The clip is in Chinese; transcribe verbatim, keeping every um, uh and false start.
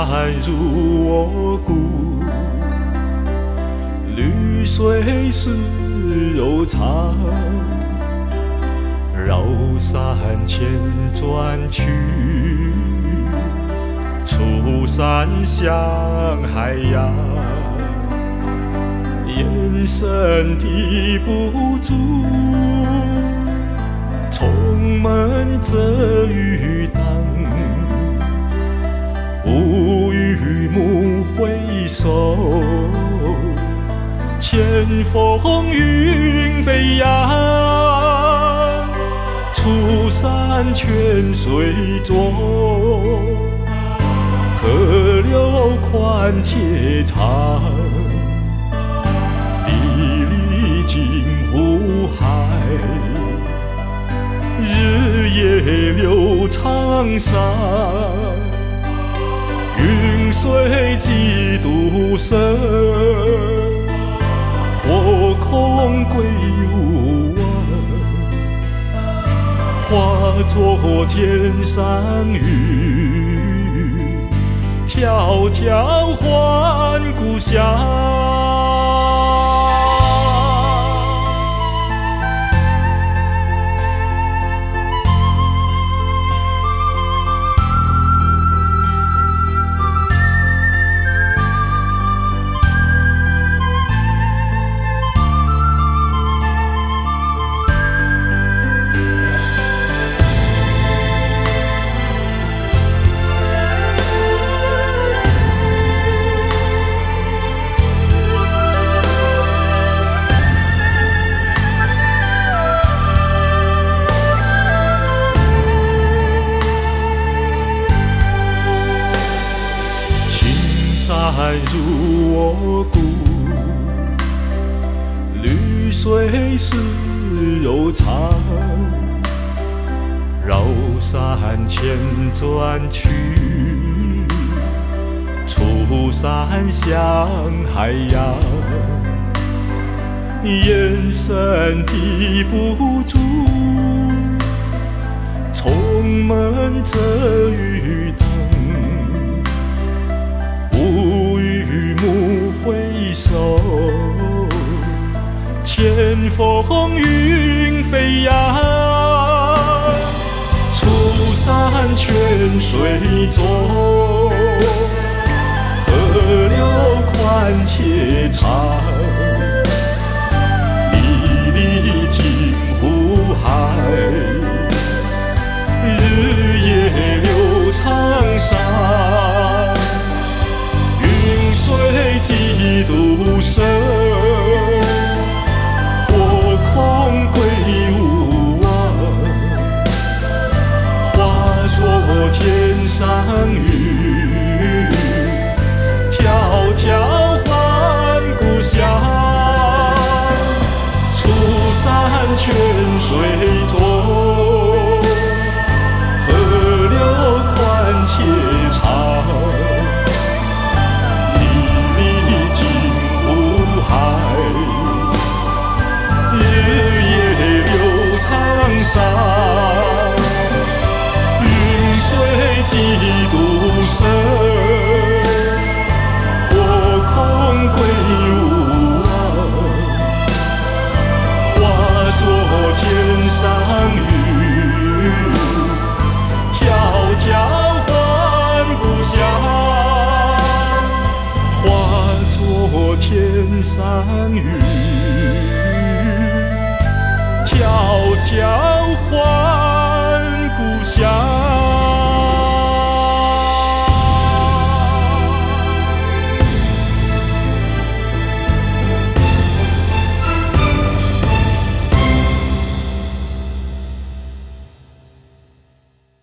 入我骨，绿水似柔肠，绕山千转去，出山向海洋，眼神抵不住，充满着雨荡，无雨幕回首，千风云飞扬，出山泉水浊，河流宽且长，地理近湖海，日夜流长沙，云水几度深，火空归无望，化作天上雨，迢迢还故乡。山入我骨，绿水似柔肠，绕山千转去，出山向海洋，眼神抵不住，充满着雨荡，无雨幕回首，千风云飞扬，出山泉水浊，河流宽且长，历历尽湖海，日夜流长沙，水几度深，火空归无望，化作天上雨，迢迢还故乡。出山泉水浊，河流宽且长，云水几度深，火空归无望，化作天上雨，迢迢还故乡，化作天上雨，迢迢还故乡。